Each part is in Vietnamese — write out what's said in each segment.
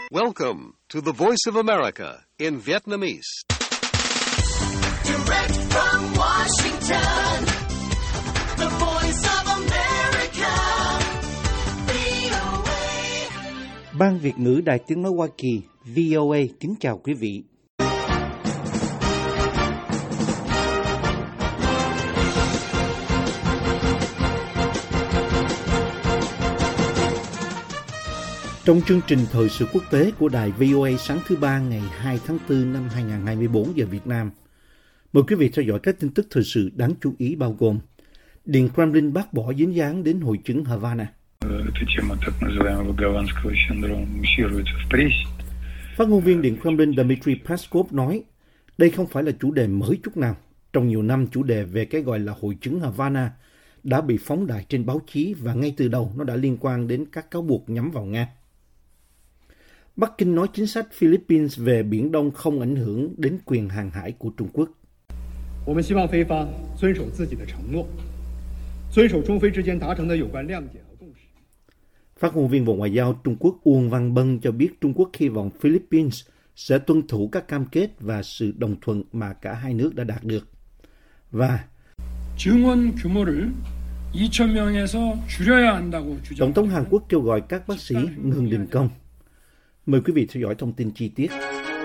Welcome to the Voice of America in Vietnamese. Direct from Washington, the Voice of America, VOA. Ban Việt ngữ Đài Tiếng nói Hoa Kỳ, VOA kính chào quý vị. Trong chương trình thời sự quốc tế của đài VOA sáng thứ Ba ngày 2 tháng 4 năm 2024 giờ Việt Nam, mời quý vị theo dõi các tin tức thời sự đáng chú ý bao gồm: Điện Kremlin bác bỏ dính dáng đến hội chứng Havana. Phát ngôn viên Điện Kremlin Dmitry Peskov nói, đây không phải là chủ đề mới chút nào. Trong nhiều năm, chủ đề về cái gọi là hội chứng Havana đã bị phóng đại trên báo chí và ngay từ đầu nó đã liên quan đến các cáo buộc nhắm vào Nga. Bắc Kinh nói chính sách Philippines về Biển Đông không ảnh hưởng đến quyền hàng hải của Trung Quốc. Phát ngôn viên Bộ Ngoại giao Trung Quốc Uông Văn Bân cho biết Trung Quốc hy vọng Philippines sẽ tuân thủ các cam kết và sự đồng thuận mà cả hai nước đã đạt được. Và Tổng thống Hàn Quốc kêu gọi các bác sĩ ngừng đình công. Mời quý vị theo dõi thông tin chi tiết.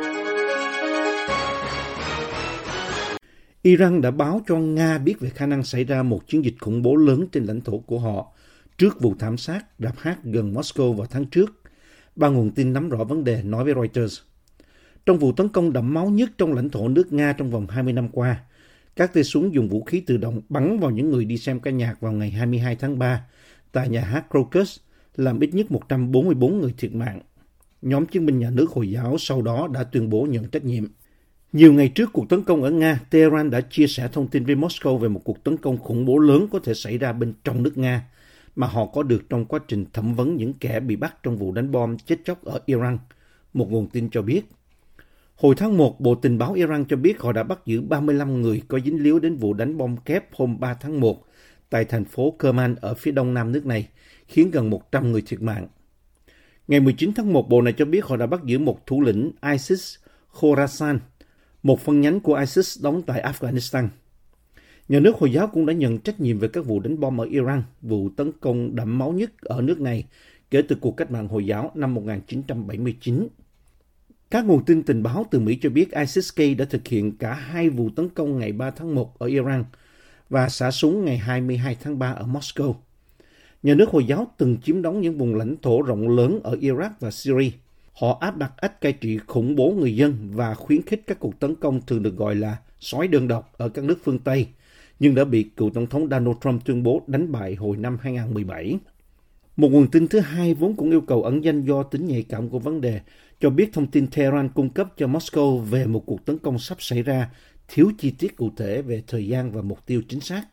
Iran đã báo cho Nga biết về khả năng xảy ra một chiến dịch khủng bố lớn trên lãnh thổ của họ trước vụ thảm sát rạp hát gần Moscow vào tháng trước. Ba nguồn tin nắm rõ vấn đề nói với Reuters. Trong vụ tấn công đẫm máu nhất trong lãnh thổ nước Nga trong vòng 20 năm qua, các tay súng dùng vũ khí tự động bắn vào những người đi xem ca nhạc vào ngày 22 tháng 3 tại nhà hát Crocus, làm ít nhất 144 người thiệt mạng. Nhóm chiến binh nhà nước Hồi giáo sau đó đã tuyên bố nhận trách nhiệm. Nhiều ngày trước cuộc tấn công ở Nga, Tehran đã chia sẻ thông tin với Moscow về một cuộc tấn công khủng bố lớn có thể xảy ra bên trong nước Nga, mà họ có được trong quá trình thẩm vấn những kẻ bị bắt trong vụ đánh bom chết chóc ở Iran, một nguồn tin cho biết. Hồi tháng 1, Bộ Tình báo Iran cho biết họ đã bắt giữ 35 người có dính líu đến vụ đánh bom kép hôm 3 tháng 1 tại thành phố Kerman ở phía đông nam nước này, khiến gần 100 người thiệt mạng. Ngày 19 tháng 1, Bộ này cho biết họ đã bắt giữ một thủ lĩnh ISIS Khorasan, một phân nhánh của ISIS đóng tại Afghanistan. Nhà nước Hồi giáo cũng đã nhận trách nhiệm về các vụ đánh bom ở Iran, vụ tấn công đẫm máu nhất ở nước này kể từ cuộc cách mạng Hồi giáo năm 1979. Các nguồn tin tình báo từ Mỹ cho biết ISIS-K đã thực hiện cả hai vụ tấn công ngày 3 tháng 1 ở Iran và xả súng ngày 22 tháng 3 ở Moscow. Nhà nước Hồi giáo từng chiếm đóng những vùng lãnh thổ rộng lớn ở Iraq và Syria. Họ áp đặt ách cai trị khủng bố người dân và khuyến khích các cuộc tấn công thường được gọi là sói đơn độc ở các nước phương Tây, nhưng đã bị cựu Tổng thống Donald Trump tuyên bố đánh bại hồi năm 2017. Một nguồn tin thứ hai vốn cũng yêu cầu ẩn danh do tính nhạy cảm của vấn đề, cho biết thông tin Tehran cung cấp cho Moscow về một cuộc tấn công sắp xảy ra thiếu chi tiết cụ thể về thời gian và mục tiêu chính xác.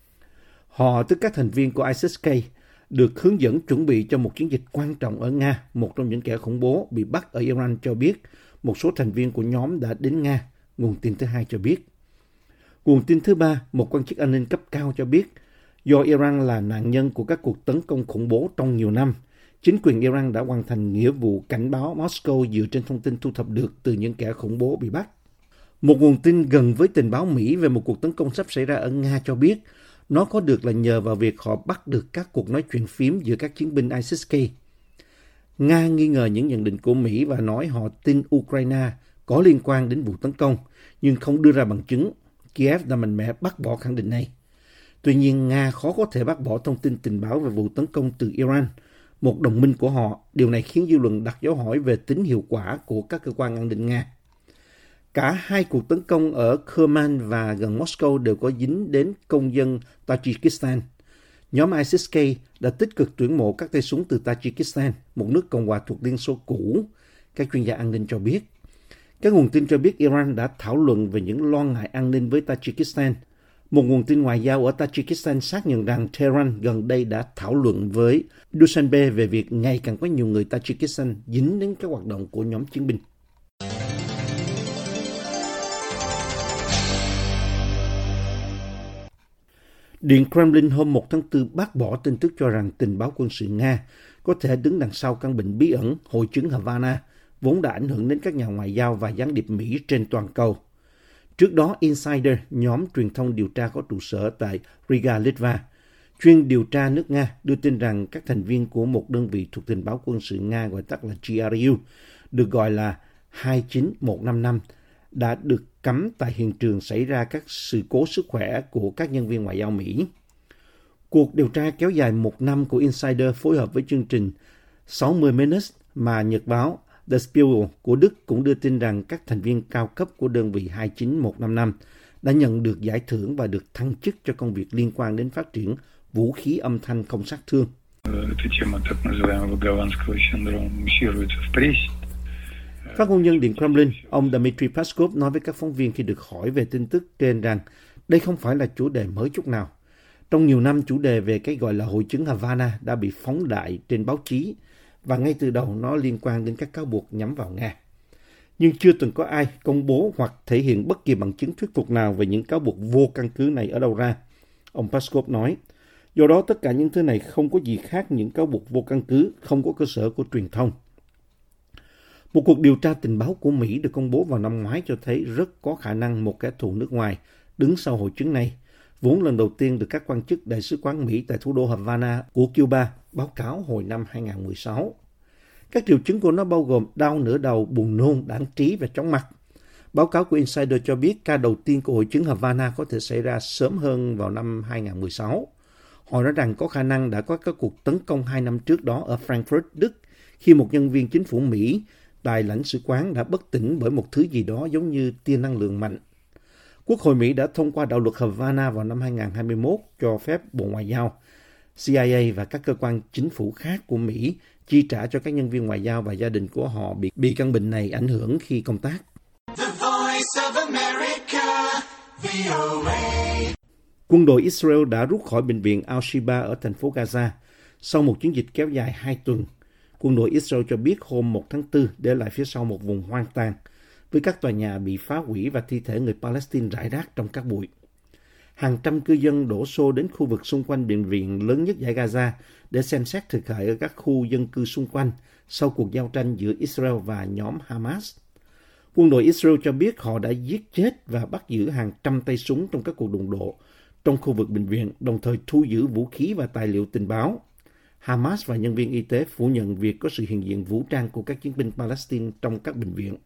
Họ, tức các thành viên của ISIS-K, được hướng dẫn chuẩn bị cho một chiến dịch quan trọng ở Nga. Một trong những kẻ khủng bố bị bắt ở Iran cho biết một số thành viên của nhóm đã đến Nga, nguồn tin thứ hai cho biết. Nguồn tin thứ ba, một quan chức an ninh cấp cao cho biết, do Iran là nạn nhân của các cuộc tấn công khủng bố trong nhiều năm, chính quyền Iran đã hoàn thành nghĩa vụ cảnh báo Moscow dựa trên thông tin thu thập được từ những kẻ khủng bố bị bắt. Một nguồn tin gần với tình báo Mỹ về một cuộc tấn công sắp xảy ra ở Nga cho biết, nó có được là nhờ vào việc họ bắt được các cuộc nói chuyện phím giữa các chiến binh ISIS-K. Nga nghi ngờ những nhận định của Mỹ và nói họ tin Ukraine có liên quan đến vụ tấn công, nhưng không đưa ra bằng chứng. Kiev đã mạnh mẽ bác bỏ khẳng định này. Tuy nhiên, Nga khó có thể bác bỏ thông tin tình báo về vụ tấn công từ Iran, một đồng minh của họ. Điều này khiến dư luận đặt dấu hỏi về tính hiệu quả của các cơ quan an ninh Nga. Cả hai cuộc tấn công ở Kerman và gần Moscow đều có dính đến công dân Tajikistan. Nhóm ISIS-K đã tích cực tuyển mộ các tay súng từ Tajikistan, một nước Cộng hòa thuộc Liên Xô cũ, các chuyên gia an ninh cho biết. Các nguồn tin cho biết Iran đã thảo luận về những lo ngại an ninh với Tajikistan. Một nguồn tin ngoại giao ở Tajikistan xác nhận rằng Tehran gần đây đã thảo luận với Dushanbe về việc ngày càng có nhiều người Tajikistan dính đến các hoạt động của nhóm chiến binh. Điện Kremlin hôm 1 tháng 4 bác bỏ tin tức cho rằng tình báo quân sự Nga có thể đứng đằng sau căn bệnh bí ẩn hội chứng Havana vốn đã ảnh hưởng đến các nhà ngoại giao và gián điệp Mỹ trên toàn cầu. Trước đó, Insider, nhóm truyền thông điều tra có trụ sở tại Riga, Litva, chuyên điều tra nước Nga, đưa tin rằng các thành viên của một đơn vị thuộc tình báo quân sự Nga gọi tắt là GRU, được gọi là 29155, đã được cấm tại hiện trường xảy ra các sự cố sức khỏe của các nhân viên ngoại giao Mỹ. Cuộc điều tra kéo dài 1 năm của Insider phối hợp với chương trình 60 Minutes mà nhật báo Der Spiegel của Đức cũng đưa tin rằng các thành viên cao cấp của đơn vị 29155 đã nhận được giải thưởng và được thăng chức cho công việc liên quan đến phát triển vũ khí âm thanh không sát thương. Phát ngôn nhân Điện Kremlin, ông Dmitry Peskov nói với các phóng viên khi được hỏi về tin tức trên rằng đây không phải là chủ đề mới chút nào. Trong nhiều năm, chủ đề về cái gọi là hội chứng Havana đã bị phóng đại trên báo chí và ngay từ đầu nó liên quan đến các cáo buộc nhắm vào Nga. Nhưng chưa từng có ai công bố hoặc thể hiện bất kỳ bằng chứng thuyết phục nào về những cáo buộc vô căn cứ này ở đâu ra. Ông Peskov nói, do đó tất cả những thứ này không có gì khác những cáo buộc vô căn cứ, không có cơ sở của truyền thông. Một cuộc điều tra tình báo của Mỹ được công bố vào năm ngoái cho thấy rất có khả năng một kẻ thù nước ngoài đứng sau hội chứng này, vốn lần đầu tiên được các quan chức Đại sứ quán Mỹ tại thủ đô Havana của Cuba báo cáo hồi năm 2016. Các triệu chứng của nó bao gồm đau nửa đầu, buồn nôn, đãng trí và chóng mặt. Báo cáo của Insider cho biết ca đầu tiên của hội chứng Havana có thể xảy ra sớm hơn vào năm 2016. Họ nói rằng có khả năng đã có các cuộc tấn công 2 năm trước đó ở Frankfurt, Đức, khi một nhân viên chính phủ Mỹ tại lãnh sự quán đã bất tỉnh bởi một thứ gì đó giống như tia năng lượng mạnh. Quốc hội Mỹ đã thông qua đạo luật Havana vào năm 2021 cho phép Bộ Ngoại giao, CIA và các cơ quan chính phủ khác của Mỹ chi trả cho các nhân viên ngoại giao và gia đình của họ bị căn bệnh này ảnh hưởng khi công tác. The Voice of America, VOA. Quân đội Israel đã rút khỏi bệnh viện Al-Shiba ở thành phố Gaza sau một chiến dịch kéo dài 2 tuần. Quân đội Israel cho biết hôm 1 tháng 4 để lại phía sau một vùng hoang tàn, với các tòa nhà bị phá hủy và thi thể người Palestine rải rác trong các bụi. Hàng trăm cư dân đổ xô đến khu vực xung quanh bệnh viện lớn nhất dải Gaza để xem xét thiệt hại ở các khu dân cư xung quanh sau cuộc giao tranh giữa Israel và nhóm Hamas. Quân đội Israel cho biết họ đã giết chết và bắt giữ hàng trăm tay súng trong các cuộc đụng độ trong khu vực bệnh viện, đồng thời thu giữ vũ khí và tài liệu tình báo. Hamas và nhân viên y tế phủ nhận việc có sự hiện diện vũ trang của các chiến binh Palestine trong các bệnh viện.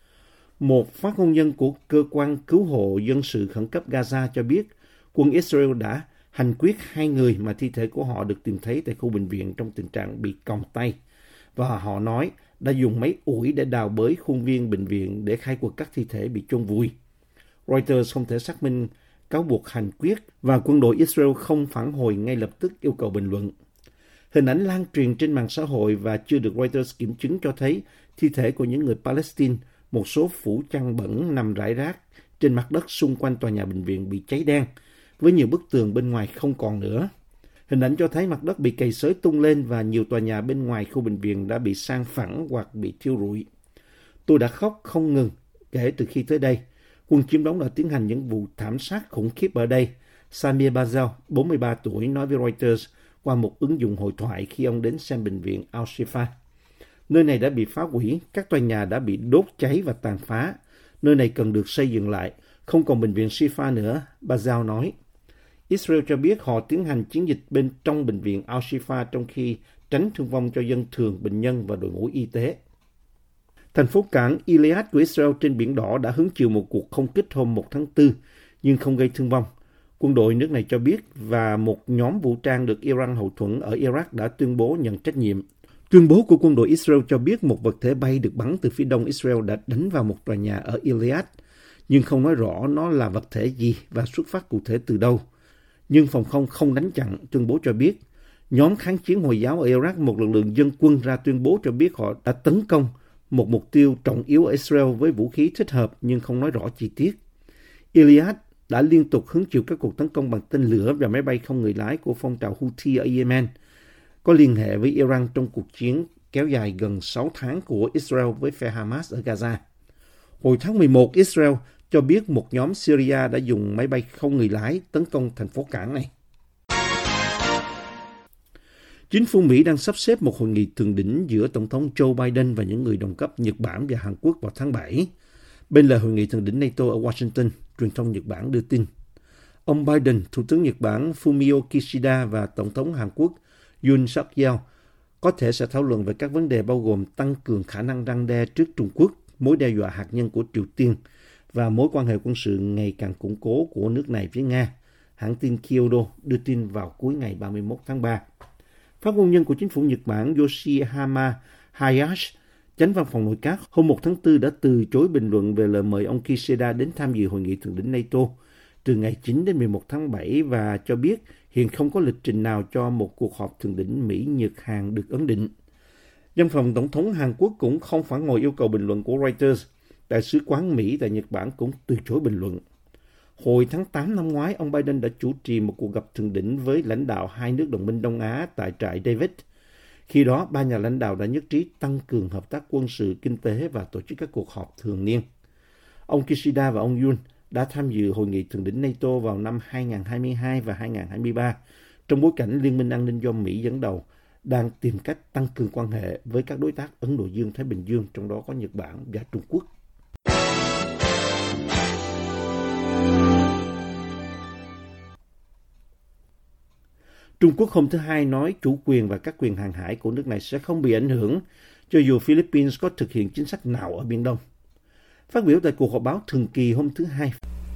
Một phát ngôn nhân của cơ quan cứu hộ dân sự khẩn cấp Gaza cho biết quân Israel đã hành quyết 2 người mà thi thể của họ được tìm thấy tại khu bệnh viện trong tình trạng bị còng tay. Và họ nói đã dùng máy ủi để đào bới khuôn viên bệnh viện để khai quật các thi thể bị chôn vùi. Reuters không thể xác minh cáo buộc hành quyết và quân đội Israel không phản hồi ngay lập tức yêu cầu bình luận. Hình ảnh lan truyền trên mạng xã hội và chưa được Reuters kiểm chứng cho thấy thi thể của những người Palestine, một số phủ chăn bẩn nằm rải rác trên mặt đất xung quanh tòa nhà bệnh viện bị cháy đen, với nhiều bức tường bên ngoài không còn nữa. Hình ảnh cho thấy mặt đất bị cày xới tung lên và nhiều tòa nhà bên ngoài khu bệnh viện đã bị san phẳng hoặc bị thiêu rụi. Tôi đã khóc không ngừng kể từ khi tới đây. Quân chiếm đóng đã tiến hành những vụ thảm sát khủng khiếp ở đây. Samir Bazel, 43 tuổi, nói với Reuters qua một ứng dụng hội thoại khi ông đến xem bệnh viện Al-Shifa. Nơi này đã bị phá hủy, các tòa nhà đã bị đốt cháy và tàn phá. Nơi này cần được xây dựng lại, không còn bệnh viện Shifa nữa, Bazel nói. Israel cho biết họ tiến hành chiến dịch bên trong bệnh viện Al-Shifa trong khi tránh thương vong cho dân thường, bệnh nhân và đội ngũ y tế. Thành phố cảng Eilat của Israel trên Biển Đỏ đã hứng chịu một cuộc không kích hôm 1 tháng 4, nhưng không gây thương vong. Quân đội nước này cho biết và một nhóm vũ trang được Iran hậu thuẫn ở Iraq đã tuyên bố nhận trách nhiệm. Tuyên bố của quân đội Israel cho biết một vật thể bay được bắn từ phía đông Israel đã đánh vào một tòa nhà ở Eilat, nhưng không nói rõ nó là vật thể gì và xuất phát cụ thể từ đâu. Nhưng phòng không không đánh chặn, tuyên bố cho biết. Nhóm kháng chiến Hồi giáo ở Iraq, một lực lượng dân quân, ra tuyên bố cho biết họ đã tấn công một mục tiêu trọng yếu ở Israel với vũ khí thích hợp nhưng không nói rõ chi tiết. Eilat đã liên tục hứng chịu các cuộc tấn công bằng tên lửa và máy bay không người lái của phong trào Houthi ở Yemen, có liên hệ với Iran trong cuộc chiến kéo dài gần 6 tháng của Israel với phe Hamas ở Gaza. Hồi tháng 11, Israel cho biết một nhóm Syria đã dùng máy bay không người lái tấn công thành phố cảng này. Chính phủ Mỹ đang sắp xếp một hội nghị thượng đỉnh giữa Tổng thống Joe Biden và những người đồng cấp Nhật Bản và Hàn Quốc vào tháng 7. Bên lề hội nghị thượng đỉnh NATO ở Washington, truyền thông Nhật Bản đưa tin. Ông Biden, Thủ tướng Nhật Bản Fumio Kishida và Tổng thống Hàn Quốc Yoon suk yeol có thể sẽ thảo luận về các vấn đề bao gồm tăng cường khả năng răn đe trước Trung Quốc, mối đe dọa hạt nhân của Triều Tiên và mối quan hệ quân sự ngày càng củng cố của nước này với Nga, hãng tin Kyodo đưa tin vào cuối ngày 31 tháng 3. Phát ngôn nhân của chính phủ Nhật Bản Yoshihama Hayashi, chánh văn phòng nội các, hôm 1 tháng 4 đã từ chối bình luận về lời mời ông Kishida đến tham dự hội nghị thượng đỉnh NATO từ ngày 9 đến 11 tháng 7 và cho biết hiện không có lịch trình nào cho một cuộc họp thượng đỉnh Mỹ-Nhật-Hàn được ấn định. Văn phòng Tổng thống Hàn Quốc cũng không phản hồi yêu cầu bình luận của Reuters. Đại sứ quán Mỹ tại Nhật Bản cũng từ chối bình luận. Hồi tháng 8 năm ngoái, ông Biden đã chủ trì một cuộc gặp thượng đỉnh với lãnh đạo hai nước đồng minh Đông Á tại trại David. Khi đó, ba nhà lãnh đạo đã nhất trí tăng cường hợp tác quân sự, kinh tế và tổ chức các cuộc họp thường niên. Ông Kishida và ông Yoon đã tham dự hội nghị thượng đỉnh NATO vào năm 2022 và 2023 trong bối cảnh Liên minh an ninh do Mỹ dẫn đầu đang tìm cách tăng cường quan hệ với các đối tác Ấn Độ Dương-Thái Bình Dương, trong đó có Nhật Bản và Trung Quốc. Trung Quốc hôm thứ Hai nói chủ quyền và các quyền hàng hải của nước này sẽ không bị ảnh hưởng cho dù Philippines có thực hiện chính sách nào ở Biển Đông. Phát biểu tại cuộc họp báo thường kỳ hôm thứ Hai,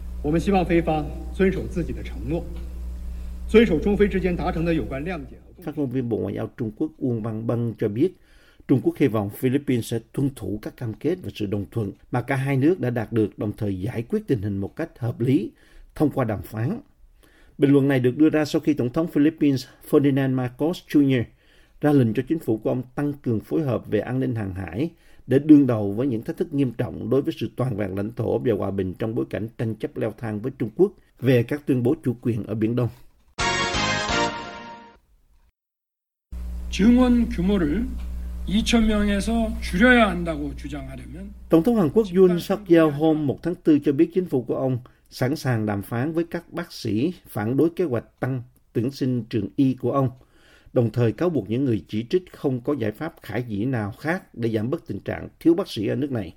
phát ngôn viên Bộ Ngoại giao Trung Quốc Uông Văn Bân cho biết Trung Quốc hy vọng Philippines sẽ tuân thủ các cam kết và sự đồng thuận mà cả hai nước đã đạt được, đồng thời giải quyết tình hình một cách hợp lý thông qua đàm phán. Bình luận này được đưa ra sau khi Tổng thống Philippines Ferdinand Marcos Jr. ra lệnh cho chính phủ của ông tăng cường phối hợp về an ninh hàng hải để đương đầu với những thách thức nghiêm trọng đối với sự toàn vẹn lãnh thổ và hòa bình trong bối cảnh tranh chấp leo thang với Trung Quốc về các tuyên bố chủ quyền ở Biển Đông. Tổng thống Hàn Quốc Yoon suk yeol hôm 1 tháng 4 cho biết chính phủ của ông sẵn sàng đàm phán với các bác sĩ phản đối kế hoạch tăng tuyển sinh trường y của ông, đồng thời cáo buộc những người chỉ trích không có giải pháp khả dĩ nào khác để giảm bớt tình trạng thiếu bác sĩ ở nước này.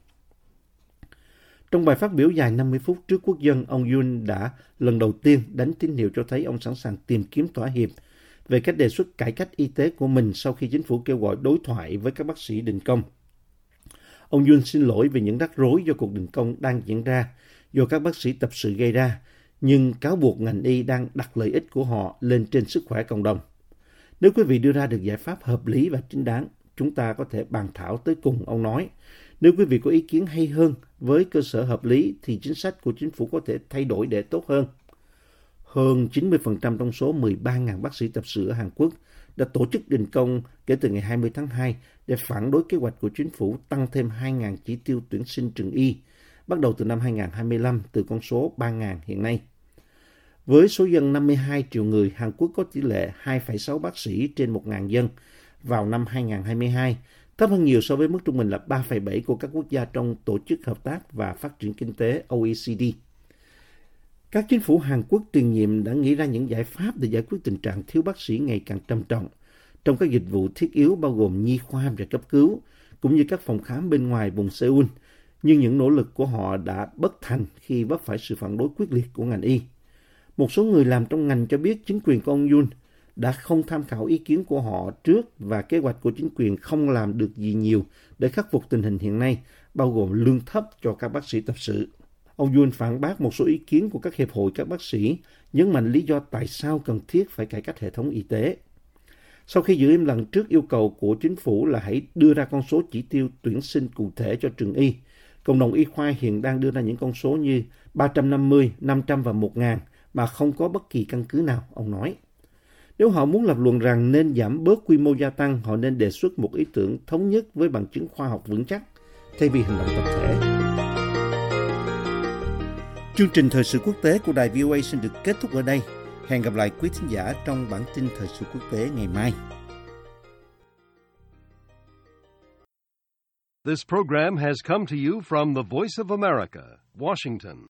Trong bài phát biểu dài 50 phút trước quốc dân, ông Yoon đã lần đầu tiên đánh tín hiệu cho thấy ông sẵn sàng tìm kiếm thỏa hiệp về cách đề xuất cải cách y tế của mình sau khi chính phủ kêu gọi đối thoại với các bác sĩ đình công. Ông Yoon xin lỗi về những rắc rối do cuộc đình công đang diễn ra do các bác sĩ tập sự gây ra, nhưng cáo buộc ngành y đang đặt lợi ích của họ lên trên sức khỏe cộng đồng. Nếu quý vị đưa ra được giải pháp hợp lý và chính đáng, chúng ta có thể bàn thảo tới cùng, ông nói. Nếu quý vị có ý kiến hay hơn với cơ sở hợp lý thì chính sách của chính phủ có thể thay đổi để tốt hơn. Hơn 90% trong số 13.000 bác sĩ tập sự ở Hàn Quốc đã tổ chức đình công kể từ ngày 20 tháng 2 để phản đối kế hoạch của chính phủ tăng thêm 2.000 chỉ tiêu tuyển sinh trường y, bắt đầu từ năm 2025 từ con số 3.000 hiện nay. Với số dân 52 triệu người, Hàn Quốc có tỷ lệ 2,6 bác sĩ trên 1.000 dân vào năm 2022, thấp hơn nhiều so với mức trung bình là 3,7 của các quốc gia trong Tổ chức Hợp tác và Phát triển Kinh tế OECD. Các chính phủ Hàn Quốc tiền nhiệm đã nghĩ ra những giải pháp để giải quyết tình trạng thiếu bác sĩ ngày càng trầm trọng trong các dịch vụ thiết yếu bao gồm nhi khoa và cấp cứu, cũng như các phòng khám bên ngoài vùng Seoul, nhưng những nỗ lực của họ đã bất thành khi vấp phải sự phản đối quyết liệt của ngành y. Một số người làm trong ngành cho biết chính quyền của ông Yoon đã không tham khảo ý kiến của họ trước và kế hoạch của chính quyền không làm được gì nhiều để khắc phục tình hình hiện nay, bao gồm lương thấp cho các bác sĩ tập sự. Ông Yoon phản bác một số ý kiến của các hiệp hội các bác sĩ, nhấn mạnh lý do tại sao cần thiết phải cải cách hệ thống y tế. Sau khi giữ im lặng trước yêu cầu của chính phủ là hãy đưa ra con số chỉ tiêu tuyển sinh cụ thể cho trường y, cộng đồng y khoa hiện đang đưa ra những con số như 350, 500 và 1.000 mà không có bất kỳ căn cứ nào, ông nói. Nếu họ muốn lập luận rằng nên giảm bớt quy mô gia tăng, họ nên đề xuất một ý tưởng thống nhất với bằng chứng khoa học vững chắc, thay vì hành động tập thể. Chương trình Thời sự quốc tế của đài VOA xin được kết thúc ở đây. Hẹn gặp lại quý thính giả trong bản tin Thời sự quốc tế ngày mai. This program has come to you from the Voice of America, Washington.